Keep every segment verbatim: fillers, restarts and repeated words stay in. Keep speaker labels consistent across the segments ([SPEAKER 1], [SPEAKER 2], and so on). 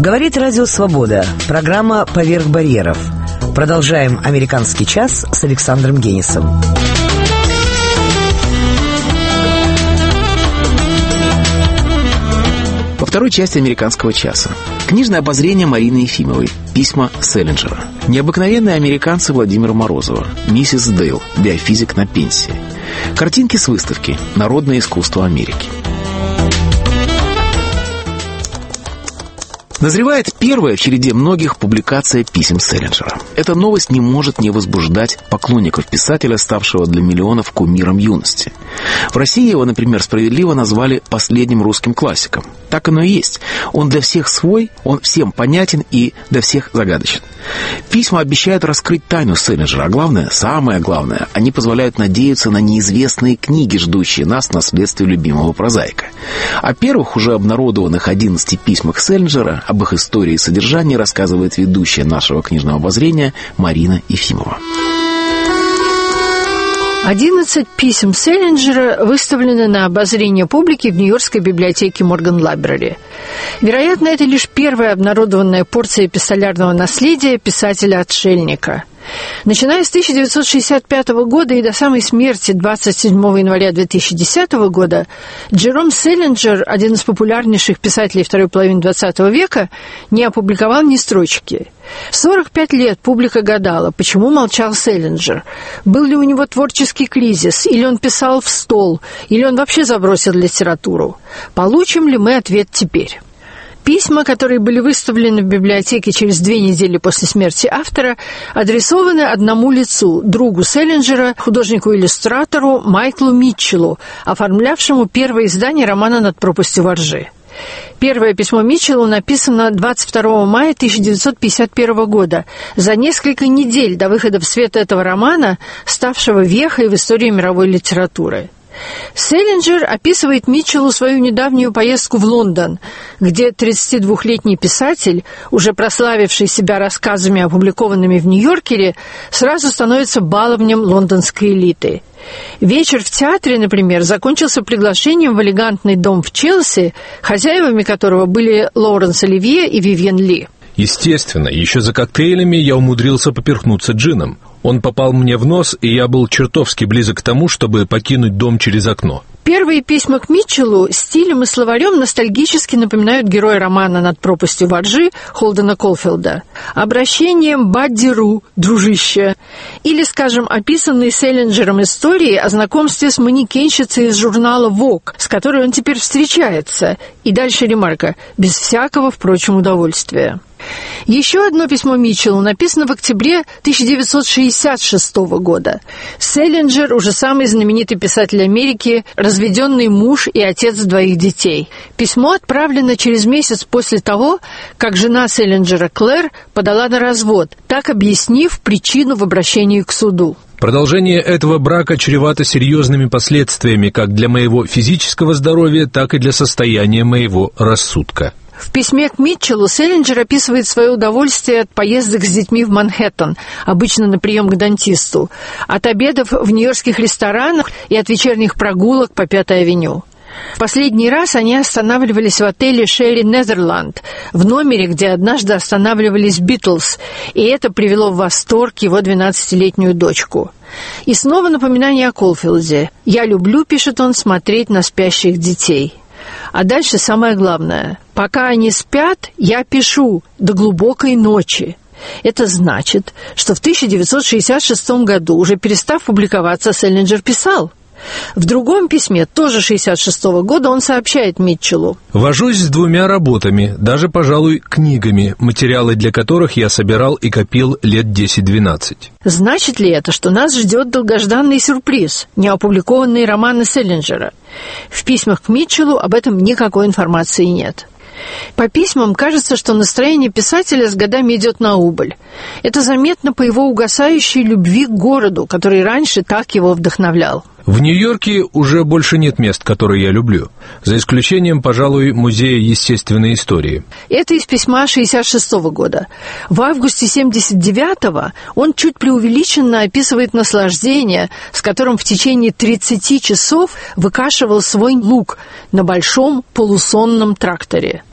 [SPEAKER 1] Говорит Радио Свобода. Программа «Поверх барьеров». Продолжаем «Американский час» с Александром Генисом.
[SPEAKER 2] Во второй части «Американского часа» книжное обозрение Марины Ефимовой «Письма Селлинджера». Необыкновенные американцы Владимира Морозова. «Миссис Дейл. Биофизик на пенсии». Картинки с выставки «Народное искусство Америки». Назревает первая в череде многих публикация писем Селлинджера. Эта новость не может не возбуждать поклонников писателя, ставшего для миллионов кумиром юности. В России его, например, справедливо назвали последним русским классиком. Так оно и есть. Он для всех свой, он всем понятен и для всех загадочен. Письма обещают раскрыть тайну Селлинджера, а главное, самое главное, они позволяют надеяться на неизвестные книги, ждущие нас в наследстве любимого прозаика. О первых уже обнародованных одиннадцати письмах Селлинджера, об их истории и содержании рассказывает ведущая нашего книжного обозрения Марина Ефимова.
[SPEAKER 3] одиннадцать писем Селлинджера выставлены на обозрение публики в Нью-Йоркской библиотеке Морган Лайбрери. Вероятно, это лишь первая обнародованная порция эпистолярного наследия писателя-отшельника. Начиная с тысяча девятьсот шестьдесят пятого года и до самой смерти двадцать седьмого января две тысячи десятого года Джером Селлинджер, один из популярнейших писателей второй половины двадцатого века, не опубликовал ни строчки. сорок пять лет публика гадала, почему молчал Селлинджер. Был ли у него творческий кризис, или он писал в стол, или он вообще забросил литературу. Получим ли мы ответ теперь? Письма, которые были выставлены в библиотеке через две недели после смерти автора, адресованы одному лицу, другу Селлинджера, художнику-иллюстратору Майклу Митчеллу, оформлявшему первое издание романа «Над пропастью во ржи». Первое письмо Митчеллу написано двадцать второго мая тысяча девятьсот пятьдесят первого года, за несколько недель до выхода в свет этого романа, ставшего вехой в истории мировой литературы. Селлинджер описывает Митчеллу свою недавнюю поездку в Лондон, где тридцатидвухлетний писатель, уже прославивший себя рассказами, опубликованными в «Нью-Йоркере», сразу становится баловнем лондонской элиты. Вечер в театре, например, закончился приглашением в элегантный дом в Челси, хозяевами которого были Лоуренс Оливье и Вивьен Ли.
[SPEAKER 4] Естественно, еще за коктейлями я умудрился поперхнуться джином. Он попал мне в нос, и я был чертовски близок к тому, чтобы покинуть дом через окно.
[SPEAKER 3] Первые письма к Митчеллу стилем и словарем ностальгически напоминают героя романа «Над пропастью во ржи» Холдена Колфилда. Обращением «Бадди Ру, дружище». Или, скажем, описанные Селлинджером истории о знакомстве с манекенщицей из журнала «Вог», с которой он теперь встречается. И дальше ремарка «без всякого, впрочем, удовольствия». Еще одно письмо Митчеллу написано в октябре тысяча девятьсот шестьдесят шестого года. Селлинджер, уже самый знаменитый писатель Америки, разведенный муж и отец двоих детей. Письмо отправлено через месяц после того, как жена Селлинджера Клэр подала на развод, так объяснив причину в обращении к суду.
[SPEAKER 4] Продолжение этого брака чревато серьезными последствиями как для моего физического здоровья, так и для состояния моего рассудка.
[SPEAKER 3] В письме к Митчеллу Селлинджер описывает свое удовольствие от поездок с детьми в Манхэттен, обычно на прием к дантисту, от обедов в нью-йоркских ресторанах и от вечерних прогулок по Пятой авеню. В последний раз они останавливались в отеле «Шерри Незерланд», в номере, где однажды останавливались «Битлз», и это привело в восторг его двенадцатилетнюю дочку. И снова напоминание о Колфилде. «Я люблю, — пишет он, — смотреть на спящих детей». А дальше самое главное. «Пока они спят, я пишу до глубокой ночи». Это значит, что в тысяча девятьсот шестьдесят шестом году, уже перестав публиковаться, Селлинджер писал. В другом письме, тоже шестьдесят шестого года, он сообщает Митчеллу:
[SPEAKER 4] «Вожусь с двумя работами, даже, пожалуй, книгами, материалы для которых я собирал и копил лет десять-двенадцать».
[SPEAKER 3] Значит ли это, что нас ждет долгожданный сюрприз, неопубликованные романы Селлинджера? В письмах к Митчеллу об этом никакой информации нет. По письмам кажется, что настроение писателя с годами идет на убыль. Это заметно по его угасающей любви к городу, который раньше так его вдохновлял.
[SPEAKER 4] В Нью-Йорке уже больше нет мест, которые я люблю, за исключением, пожалуй, Музея естественной истории.
[SPEAKER 3] Это из письма шестьдесят шестого года. В августе семьдесят девятого он чуть преувеличенно описывает наслаждение, с которым в течение тридцати часов выкашивал свой лук на большом полусонном тракторе.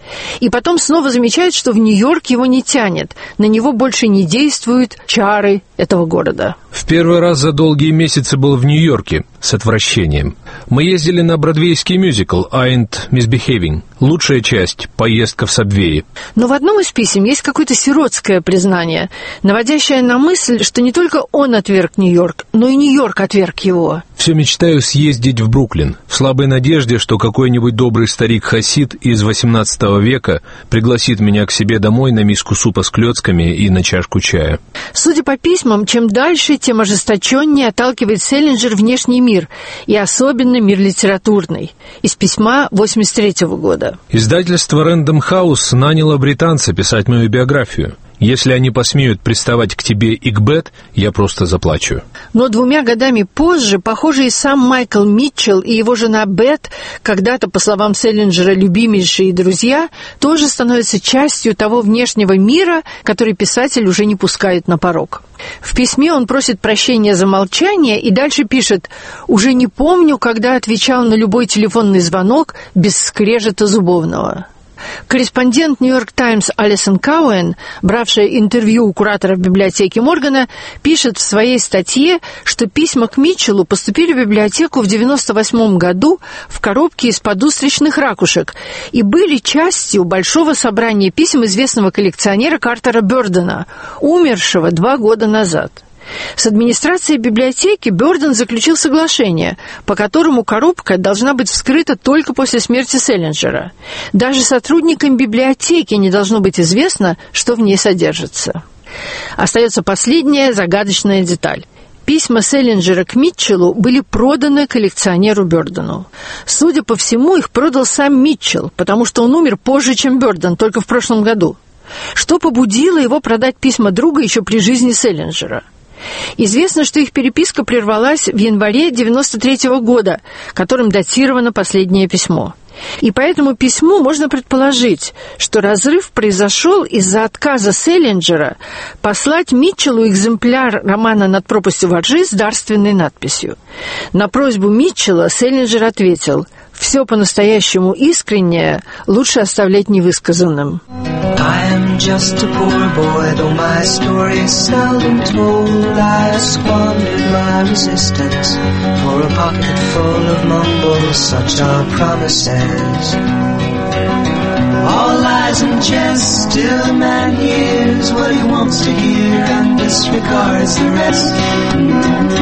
[SPEAKER 3] И потом снова замечает, что в Нью-Йорк его не тянет, на него больше не действуют чары этого города.
[SPEAKER 4] В первый раз за долгие месяцы был в Нью-Йорке с отвращением. Мы ездили на бродвейский мюзикл «I ain't misbehaving». Лучшая часть — поездка в Сабвее.
[SPEAKER 3] Но в одном из писем есть какое-то сиротское признание, наводящее на мысль, что не только он отверг Нью-Йорк, но и Нью-Йорк отверг его.
[SPEAKER 4] Все мечтаю съездить в Бруклин, в слабой надежде, что какой-нибудь добрый старик-хасид из восемнадцатого века пригласит меня к себе домой на миску супа с клёцками и на чашку чая.
[SPEAKER 3] Судя по письмам, чем дальше, тем ожесточеннее отталкивает Селлинджер внешний мир, и особенно мир литературный. Из письма восемьдесят третьего года.
[SPEAKER 4] Издательство Рэндом Хаус наняло британца писать мою биографию. Если они посмеют приставать к тебе и к Бет, я просто заплачу.
[SPEAKER 3] Но двумя годами позже, похоже, и сам Майкл Митчелл и его жена Бет, когда-то, по словам Селлинджера, любимейшие друзья, тоже становятся частью того внешнего мира, который писатель уже не пускает на порог. В письме он просит прощения за молчание и дальше пишет: «Уже не помню, когда отвечал на любой телефонный звонок без скрежета зубовного». Корреспондент «Нью-Йорк Таймс» Алисон Кауэн, бравшая интервью у куратора в библиотеке Моргана, пишет в своей статье, что письма к Митчеллу поступили в библиотеку в девяносто восьмом году в коробке из-под устричных ракушек и были частью большого собрания писем известного коллекционера Картера Бёрдена, умершего два года назад. С администрацией библиотеки Бёрден заключил соглашение, по которому коробка должна быть вскрыта только после смерти Селлинджера. Даже сотрудникам библиотеки не должно быть известно, что в ней содержится. Остается последняя загадочная деталь. Письма Селлинджера к Митчеллу были проданы коллекционеру Бёрдену. Судя по всему, их продал сам Митчелл, потому что он умер позже, чем Бёрден, только в прошлом году. Что побудило его продать письма друга еще при жизни Селлинджера? Известно, что их переписка прервалась в январе девяносто третьего года, которым датировано последнее письмо. И по этому письму можно предположить, что разрыв произошел из-за отказа Селлинджера послать Митчеллу экземпляр романа «Над пропастью во ржи» с дарственной надписью. На просьбу Митчелла Селлинджер ответил: «Все по-настоящему искреннее лучше оставлять невысказанным».
[SPEAKER 5] I am just a poor boy, though my story is seldom told. I squandered my resistance for a pocket full of mumbles, such are promises. All lies and jest, still a man hears what he wants to hear and disregards the rest.